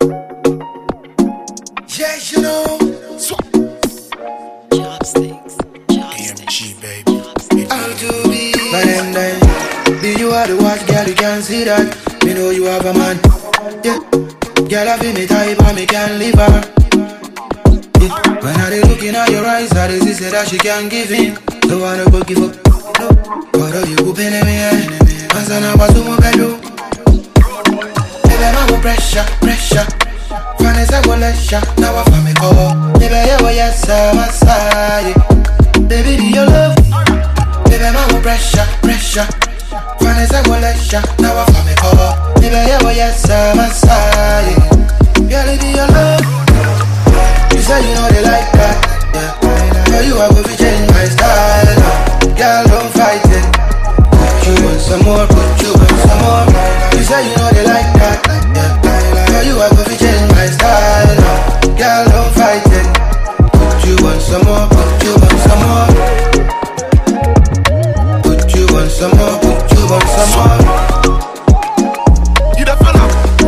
Yeah, you know. Chopsticks. DMG, baby. I'm to be. But then, be you are the watch, girl, you can see that. Me know you have a man. Yeah. Girl, I feel me type and me can leave her. Yeah. When I dey looking at your eyes, I dey see that she can give in. Don't wanna go give up. No. But you go pay me, answer now, but you won't get you. Baby, I'm go pressure. Vanessa go lesha, now I find me call. Baby, yeah, yes, my side. Baby, do your love. Baby, I'm go pressure. Vanessa go lesha, now I find me call. Baby, yeah, yes, my side. Girl, do your love. You say you know they like that, yeah. Girl, you are going to change my style. Girl, don't fight it. Put you on some more, put you on some more. You say you know they like that, yeah. Girl, you are going to change my style. Girl, don't fight it. Put you on some more, put you on some more. Put you on some more, put you on some more. You the fella.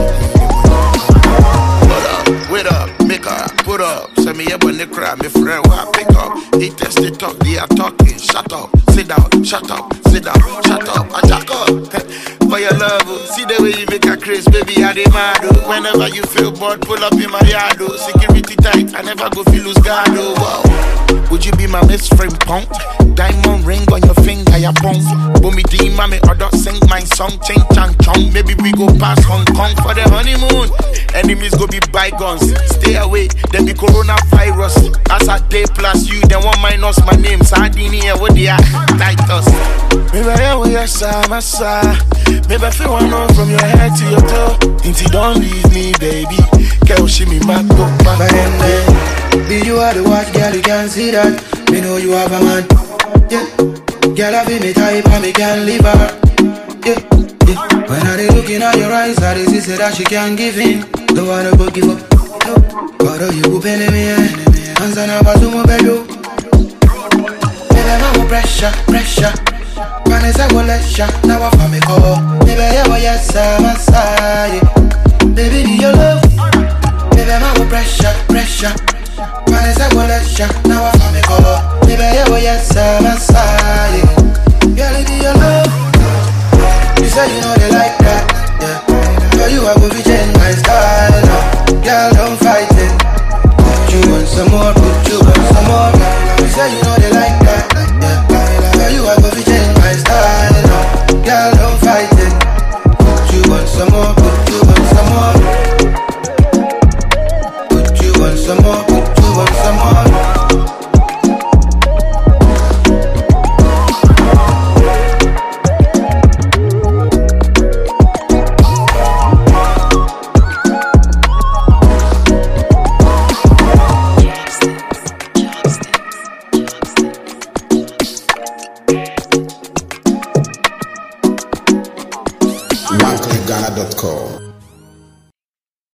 Wait up, make up, put up. Send me up on the crowd, my friend, why pick up? They test the talk, they are talking. Shut up, sit down, shut up, sit down, shut up, and jack up. For your love, see the way you make a craze, baby, I demand. Whenever you feel bored, pull up in my yard. Security tight, I never go feel lose guard. Wow. Would you be my best friend, punk? Diamond ring on your finger, ya punk. Boom, me D, mommy, or don't sing my song, ching chang chong. Maybe we go past Hong Kong for the honeymoon. Enemies go be bygones, stay away, then be coronavirus. As a day plus you, then one minus my name, Sardini, what they are, Titus. Maybe I will yes, my side. Maybe I feel one on from your head to your toe. Until don't leave me, baby. Girl, she me back, go back. But then, be you are the watch, girl, you can see that. Me know you have a man. Yeah. Girl, I feel me type and me can leave her. Yeah. When I dey looking at your eyes, I dey see that she can give in. Don't wanna go give up. No. But you go pay me, answer now, but you won't bet you. Baby, I'm go pressure. Vanessa go lesha, now I find me call. Baby, yeah, yes, my side. Baby, do your love. Baby, I'm go pressure. Vanessa go lesha, now I find me call. Baby, yeah, yes, my side. Girl, do your love. You say you know they like that, yeah. Girl, you are going to change my style. Girl, don't fight it. Put you on some more, put you on some more. You say you know they like that, yeah. Girl, you are going to change my style. Girl, don't fight it. Put you on some more, put you on some more. Put you on some more, put you on some more. OneClickGhana.com